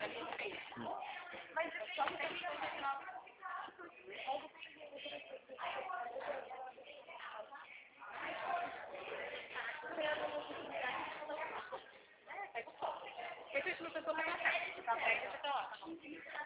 Mas eu só tem que continuar. Por isso não foi como na casa. Tá perto, você coloca.